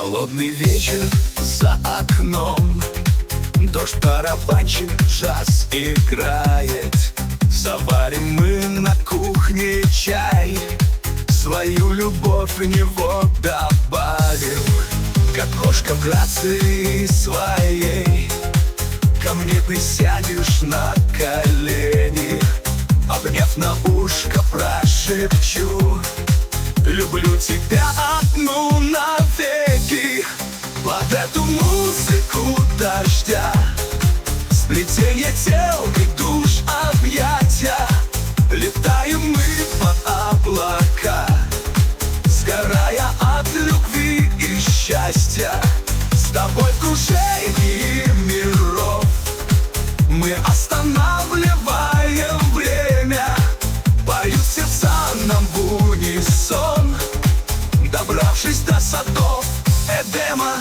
Холодный вечер за окном, дождь, барабанчик, джаз играет. Заварим мы на кухне чай, свою любовь в него добавим. Как кошка в грации своей, ко мне присядешь на колени, обняв на ушко прошепчу: люблю тебя одну навеки. Под эту музыку дождя, сплетение тел и душ объятия, летаем мы под облака, сгорая от любви и счастья. С тобой в кружении миров мы останавливаем время, поют сердца нам в унисон, добравшись до садов Эдема.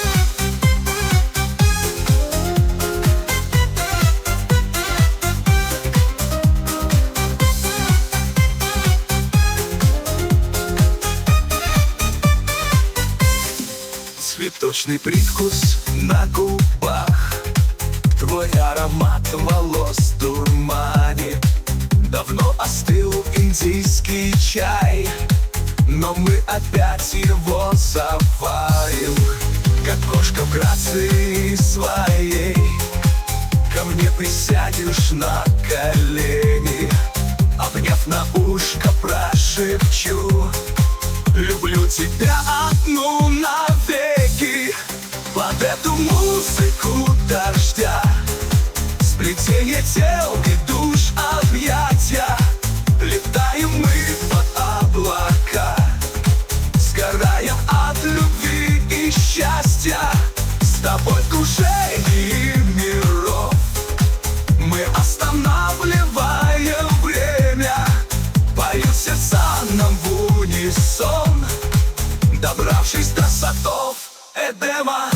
Цветочный привкус на губах, твой аромат волос дурманит. Давно остыл индийский чай, но мы опять его заварим. Как кошка в грации своей, ко мне присядешь на колени, обняв на ушко прошепчу: люблю тебя одну навеки. Под эту музыку дождя, сплетение тел и душ объятия, летаем мы под облака, сгорая от любви и счастья. С тобой в кружении миров мы останавливаем время, поют сердца нам в унисон, добравшись до садов Эдема.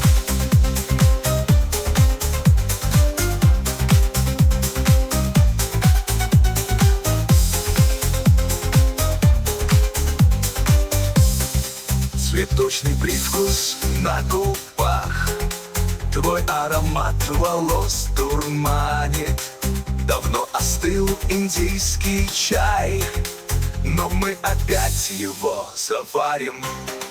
Цветочный привкус на губах, твой аромат волос дурманит. Давно остыл индийский чай, но мы опять его заварим.